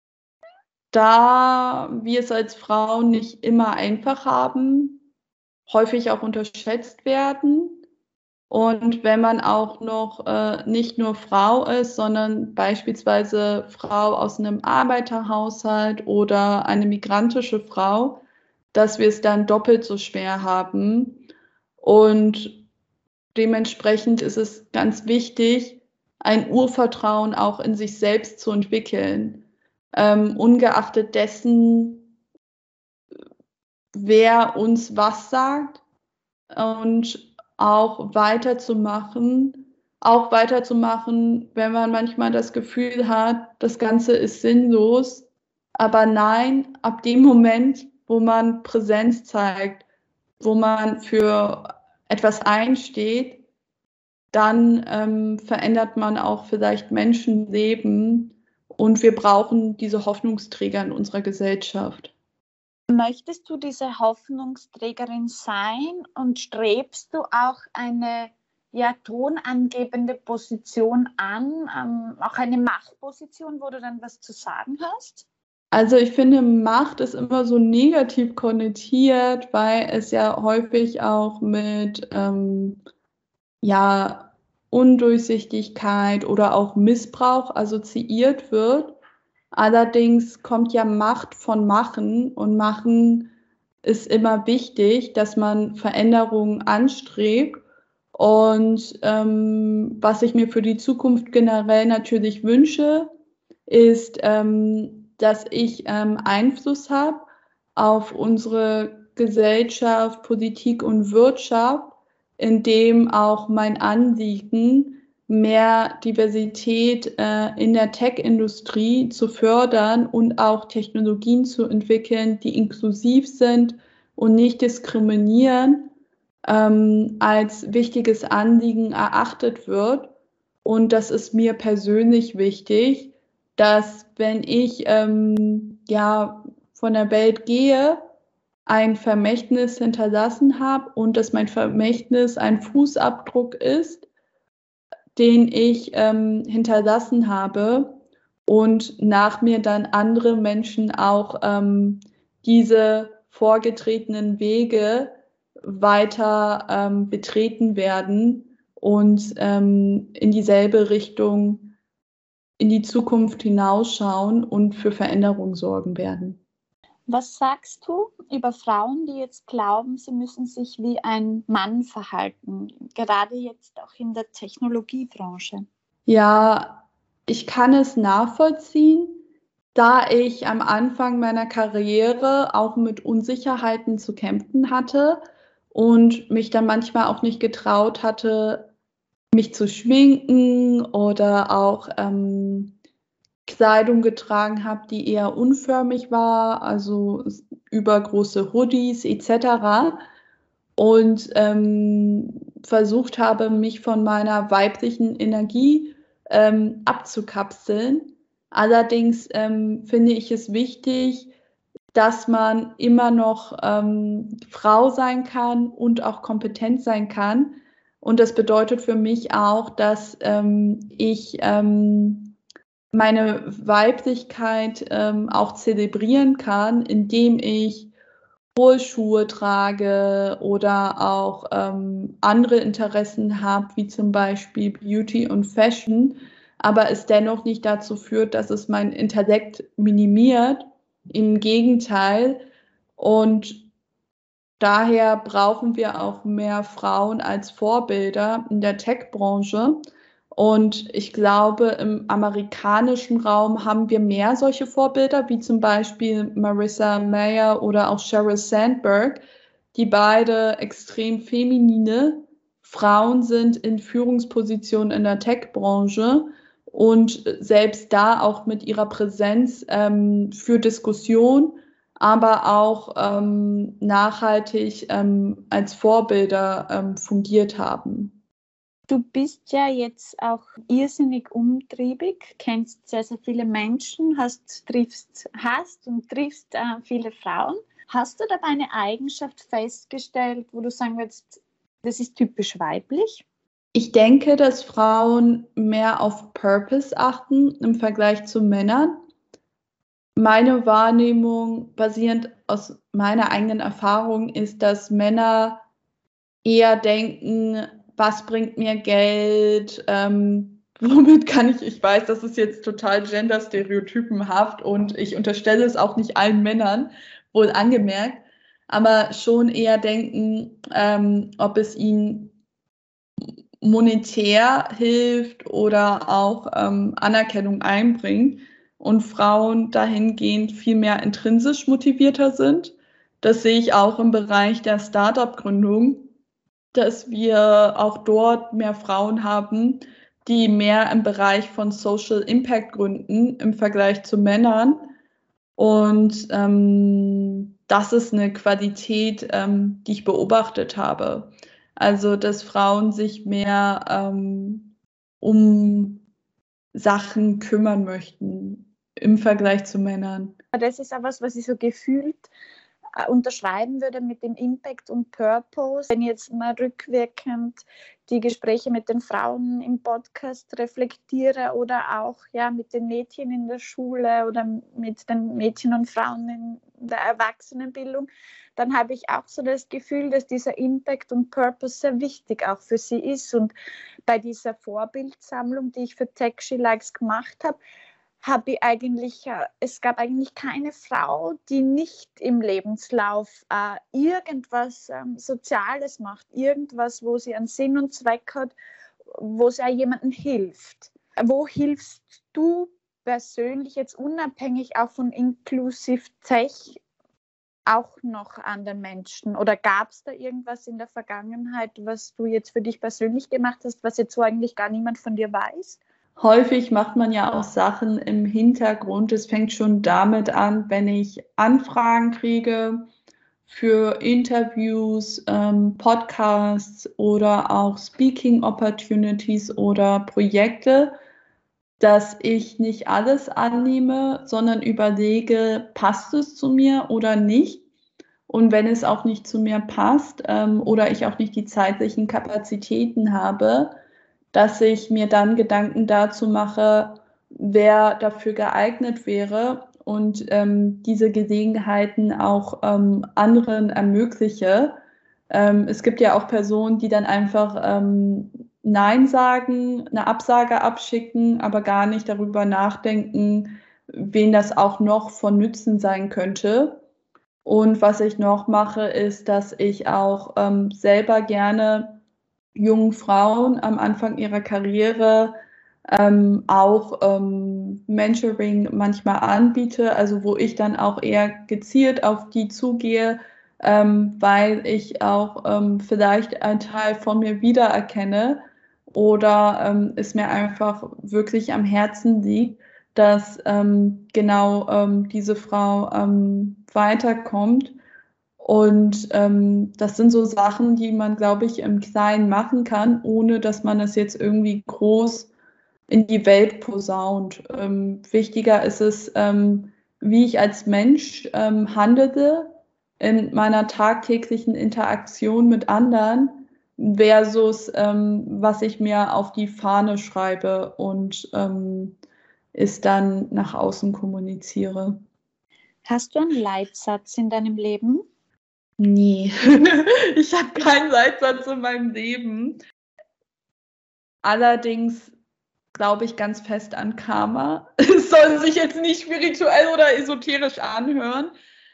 da wir es als Frauen nicht immer einfach haben, häufig auch unterschätzt werden. Und wenn man auch noch äh, nicht nur Frau ist, sondern beispielsweise Frau aus einem Arbeiterhaushalt oder eine migrantische Frau, dass wir es dann doppelt so schwer haben. Und dementsprechend ist es ganz wichtig, ein Urvertrauen auch in sich selbst zu entwickeln, ähm, ungeachtet dessen, wer uns was sagt und auch weiterzumachen, auch weiterzumachen, wenn man manchmal das Gefühl hat, das Ganze ist sinnlos. Aber nein, ab dem Moment, wo man Präsenz zeigt, wo man für etwas einsteht, dann ähm, verändert man auch vielleicht Menschenleben und wir brauchen diese Hoffnungsträger in unserer Gesellschaft. Möchtest du diese Hoffnungsträgerin sein und strebst du auch eine ja, tonangebende Position an, ähm, auch eine Machtposition, wo du dann was zu sagen hast? Also ich finde, Macht ist immer so negativ konnotiert, weil es ja häufig auch mit ähm, ja, Undurchsichtigkeit oder auch Missbrauch assoziiert wird. Allerdings kommt ja Macht von Machen und Machen ist immer wichtig, dass man Veränderungen anstrebt. Und ähm, was ich mir für die Zukunft generell natürlich wünsche, ist, ähm, dass ich ähm, Einfluss habe auf unsere Gesellschaft, Politik und Wirtschaft, indem auch mein Anliegen, mehr Diversität äh, in der Tech-Industrie zu fördern und auch Technologien zu entwickeln, die inklusiv sind und nicht diskriminieren, ähm, als wichtiges Anliegen erachtet wird. Und das ist mir persönlich wichtig, dass wenn ich ähm, ja von der Welt gehe, ein Vermächtnis hinterlassen habe und dass mein Vermächtnis ein Fußabdruck ist, den ich ähm, hinterlassen habe und nach mir dann andere Menschen auch ähm, diese vorgetretenen Wege weiter ähm, betreten werden und ähm, in dieselbe Richtung in die Zukunft hinausschauen und für Veränderung sorgen werden. Was sagst du über Frauen, die jetzt glauben, sie müssen sich wie ein Mann verhalten, gerade jetzt auch in der Technologiebranche? Ja, ich kann es nachvollziehen, da ich am Anfang meiner Karriere auch mit Unsicherheiten zu kämpfen hatte und mich dann manchmal auch nicht getraut hatte, mich zu schminken oder auch ähm, Kleidung getragen habe, die eher unförmig war, also übergroße Hoodies et cetera. Und ähm, versucht habe, mich von meiner weiblichen Energie ähm, abzukapseln. Allerdings ähm, finde ich es wichtig, dass man immer noch ähm, Frau sein kann und auch kompetent sein kann. Und das bedeutet für mich auch, dass ähm, ich ähm, meine Weiblichkeit ähm, auch zelebrieren kann, indem ich hohe Schuhe trage oder auch ähm, andere Interessen habe, wie zum Beispiel Beauty und Fashion, aber es dennoch nicht dazu führt, dass es mein Intellekt minimiert. Im Gegenteil. Und daher brauchen wir auch mehr Frauen als Vorbilder in der Tech-Branche. Und ich glaube, im amerikanischen Raum haben wir mehr solche Vorbilder, wie zum Beispiel Marissa Mayer oder auch Sheryl Sandberg, die beide extrem feminine Frauen sind in Führungspositionen in der Tech-Branche und selbst da auch mit ihrer Präsenz ähm, für Diskussion, aber auch ähm, nachhaltig ähm, als Vorbilder ähm, fungiert haben. Du bist ja jetzt auch irrsinnig umtriebig, kennst sehr, sehr viele Menschen, hast, triffst, hast und triffst äh, viele Frauen. Hast du dabei eine Eigenschaft festgestellt, wo du sagen würdest, das ist typisch weiblich? Ich denke, dass Frauen mehr auf Purpose achten im Vergleich zu Männern. Meine Wahrnehmung, basierend aus meiner eigenen Erfahrung, ist, dass Männer eher denken, was bringt mir Geld, ähm, womit kann ich, ich weiß, das ist jetzt total genderstereotypenhaft und ich unterstelle es auch nicht allen Männern, wohl angemerkt, aber schon eher denken, ähm, ob es ihnen monetär hilft oder auch ähm, Anerkennung einbringt und Frauen dahingehend viel mehr intrinsisch motivierter sind. Das sehe ich auch im Bereich der Startup-Gründung, dass wir auch dort mehr Frauen haben, die mehr im Bereich von Social Impact gründen im Vergleich zu Männern. Und ähm, das ist eine Qualität, ähm, die ich beobachtet habe. Also, dass Frauen sich mehr ähm, um Sachen kümmern möchten im Vergleich zu Männern. Das ist auch was, was ich so gefühlt unterschreiben würde mit dem Impact und Purpose. Wenn ich jetzt mal rückwirkend die Gespräche mit den Frauen im Podcast reflektiere oder auch ja, mit den Mädchen in der Schule oder mit den Mädchen und Frauen in der Erwachsenenbildung, dann habe ich auch so das Gefühl, dass dieser Impact und Purpose sehr wichtig auch für sie ist. Und bei dieser Vorbildsammlung, die ich für Tech She Likes gemacht habe, habe ich eigentlich, es gab eigentlich keine Frau, die nicht im Lebenslauf äh, irgendwas ähm, Soziales macht, irgendwas, wo sie einen Sinn und Zweck hat, wo sie auch jemandem hilft. Wo hilfst du persönlich jetzt unabhängig auch von Inclusive Tech auch noch anderen Menschen? Oder gab es da irgendwas in der Vergangenheit, was du jetzt für dich persönlich gemacht hast, was jetzt so eigentlich gar niemand von dir weiß? Häufig macht man ja auch Sachen im Hintergrund. Es fängt schon damit an, wenn ich Anfragen kriege für Interviews, ähm, Podcasts oder auch Speaking Opportunities oder Projekte, dass ich nicht alles annehme, sondern überlege, passt es zu mir oder nicht? Und wenn es auch nicht zu mir passt ähm, oder ich auch nicht die zeitlichen Kapazitäten habe, dass ich mir dann Gedanken dazu mache, wer dafür geeignet wäre und ähm, diese Gelegenheiten auch ähm, anderen ermögliche. Ähm, es gibt ja auch Personen, die dann einfach ähm, Nein sagen, eine Absage abschicken, aber gar nicht darüber nachdenken, wen das auch noch von Nutzen sein könnte. Und was ich noch mache, ist, dass ich auch ähm, selber gerne jungen Frauen am Anfang ihrer Karriere ähm, auch ähm, Mentoring manchmal anbiete, also wo ich dann auch eher gezielt auf die zugehe, ähm, weil ich auch ähm, vielleicht einen Teil von mir wiedererkenne oder ähm, es mir einfach wirklich am Herzen liegt, dass ähm, genau ähm, diese Frau ähm, weiterkommt. Und ähm, das sind so Sachen, die man, glaube ich, im Kleinen machen kann, ohne dass man es jetzt irgendwie groß in die Welt posaunt. Ähm, wichtiger ist es, ähm, wie ich als Mensch ähm, handele in meiner tagtäglichen Interaktion mit anderen versus ähm, was ich mir auf die Fahne schreibe und ähm, es dann nach außen kommuniziere. Hast du einen Leitsatz in deinem Leben? Nee, ich habe keinen Leitsatz in meinem Leben. Allerdings glaube ich ganz fest an Karma. Es soll sich jetzt nicht spirituell oder esoterisch anhören,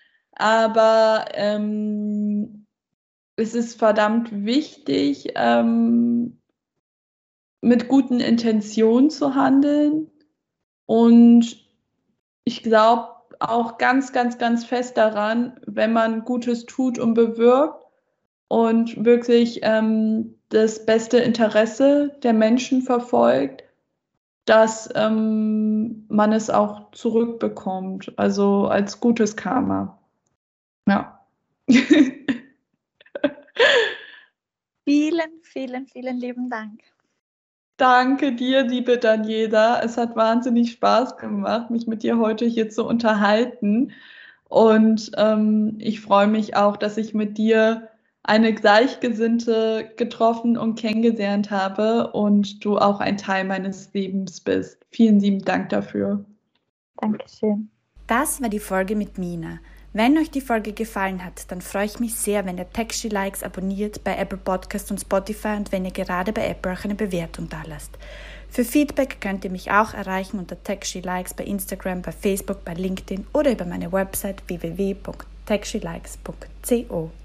aber ähm, es ist verdammt wichtig, ähm, mit guten Intentionen zu handeln. Und ich glaube auch ganz, ganz, ganz fest daran, wenn man Gutes tut und bewirkt und wirklich ähm, das beste Interesse der Menschen verfolgt, dass ähm, man es auch zurückbekommt, also als gutes Karma. Ja. Vielen, vielen, vielen lieben Dank. Danke dir, liebe Daniela. Es hat wahnsinnig Spaß gemacht, mich mit dir heute hier zu unterhalten. Und ähm, ich freue mich auch, dass ich mit dir eine Gleichgesinnte getroffen und kennengelernt habe und du auch ein Teil meines Lebens bist. Vielen lieben Dank dafür. Dankeschön. Das war die Folge mit Mina. Wenn euch die Folge gefallen hat, dann freue ich mich sehr, wenn ihr Tech She Likes abonniert bei Apple Podcast und Spotify und wenn ihr gerade bei Apple auch eine Bewertung dalasst. Für Feedback könnt ihr mich auch erreichen unter Tech She Likes bei Instagram, bei Facebook, bei LinkedIn oder über meine Website w w w punkt tech she likes punkt co.